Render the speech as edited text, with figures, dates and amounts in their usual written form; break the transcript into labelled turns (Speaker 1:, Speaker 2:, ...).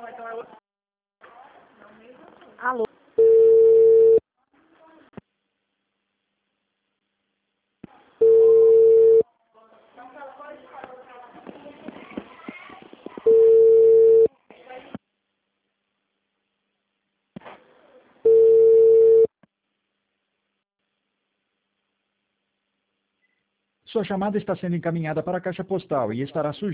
Speaker 1: Alô?
Speaker 2: Sua chamada está sendo encaminhada para a caixa postal e estará sujeita